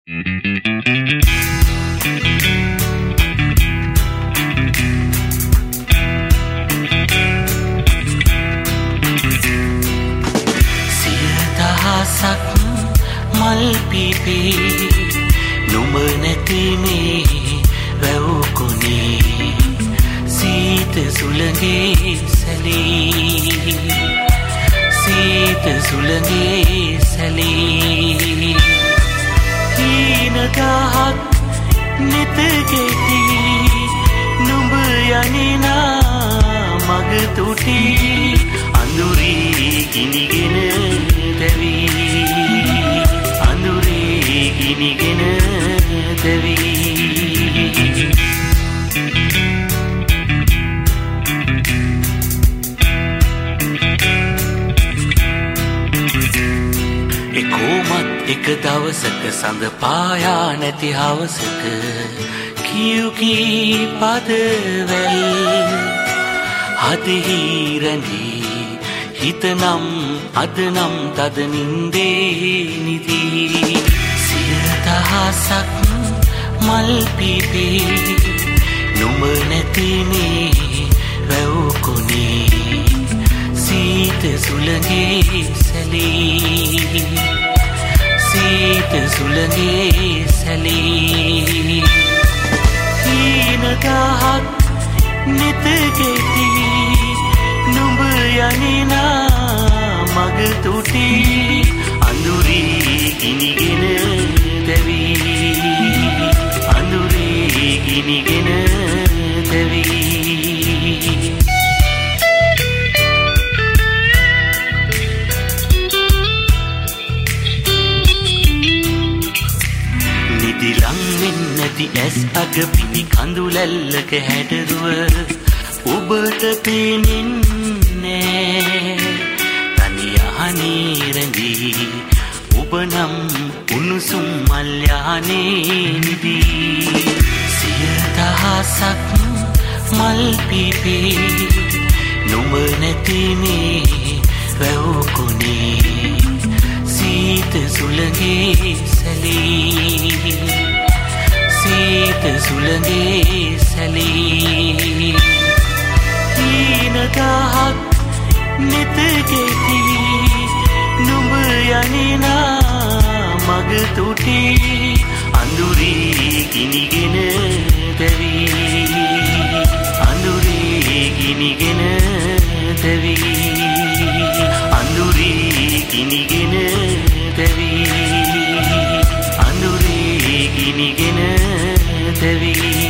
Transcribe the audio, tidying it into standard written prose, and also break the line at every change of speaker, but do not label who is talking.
මල් පිපේ නුඹ නැති මේ වැව්කොනේ සීත සුළඟේ සැලී සීත සුළඟේ සැලී හීන ගහක් නෙත ගෙති නුඹ යනිනා මග තුටි අඳුරී ගිනිගෙන දැවී අඳුරේ ගිනිගෙන දැවී එකෝමත් එක දවසක සඳ පායා නැති හවසක කියුකී පදවැල් හදෙහි රැඳී හිතනම් අදනම් තද නින්දේ නිදී සියදහසක් මල් පිපේ නුඹ නැති මේ වැව්කොනේ සීත සුළඟේ සැලී සීත සුළඟේ සැලී හීන ගහක් නෙත ගෙති නුඹ යනිනා මග තුටි අඳුරී ගිනිගෙන දැවී අඳුරේ ගිනිගෙන දැවී නිදිලං වෙන්නැති ඇස් අග පිපි කඳුලැල්ලක හැඩරුව ඔබට පෙනෙන්නේ තනියහනේ රැඳී ඔබ නම් උණුසුම් මල් යහනේ නිදී සියදහසක් මල් පිපේ නුඹ නැති මේ වැව්කොනේ සීත සුළඟේ සැලී සීත සුළඟේ සැලී හීන ගහක් නෙත ගෙති නුඹ යනිනා මග තුටි අඳුරී ගිනිගෙන දැවී අඳුරේ ගිනිගෙන දැවී අඳුරේ ගිනිගෙන දැවී අඳුරේ ගිනිගෙන දැවී